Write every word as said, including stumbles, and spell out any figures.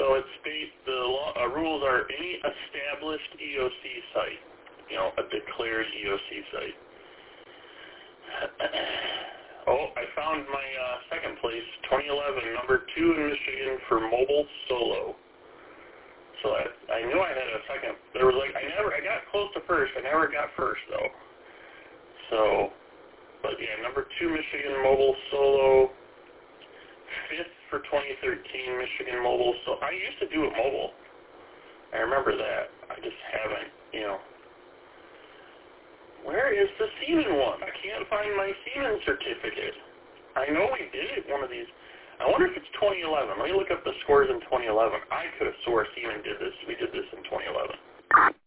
So it's based, the law, uh, rules are any established E O C site, you know, a declared E O C site. Oh, I found my uh, second place, twenty eleven, number two in Michigan for mobile solo. So I, I knew I had a second. There was like, I never, I got close to first. I never got first though. So, but yeah, number two Michigan mobile solo. Fifth for twenty thirteen Michigan mobile. So I used to do it mobile. I remember that. I just haven't, you know. Where is the Seaman one? I can't find my Seaman certificate. I know we did it one of these. I wonder if it's twenty eleven. Let me look up the scores in twenty eleven. I could have swore Seaman did this. We did this in twenty eleven.